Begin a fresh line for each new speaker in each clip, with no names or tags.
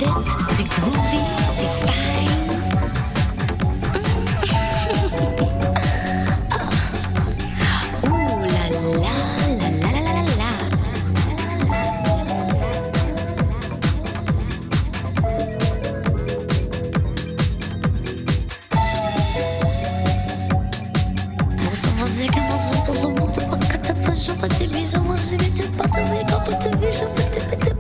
it, the groovy, the fine. Ooh la la la la la la la. Música, música, muito bacana, paixão, bate bicho, você me te bate, bate bicho, bate,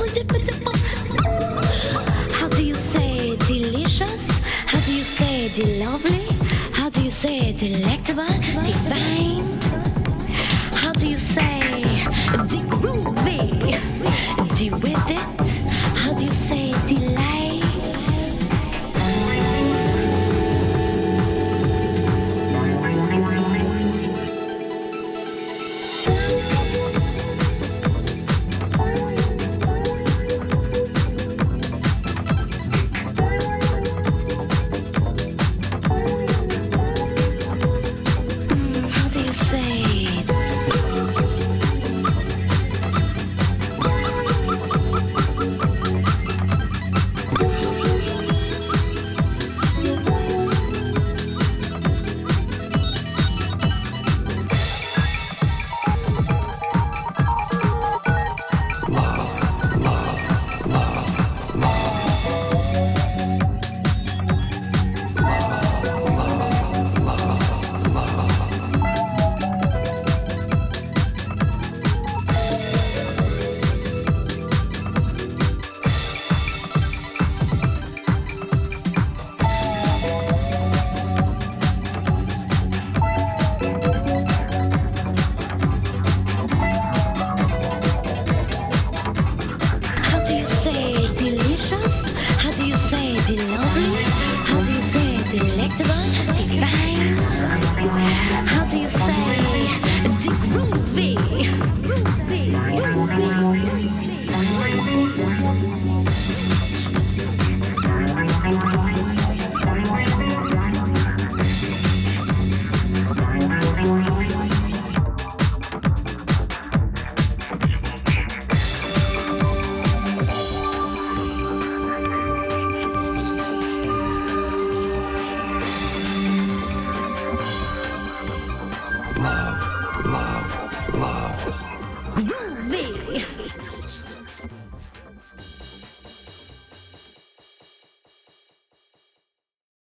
how do you say delicious? How do you say lovely? How do you say delectable, divine? How do you say the groovy, the with it?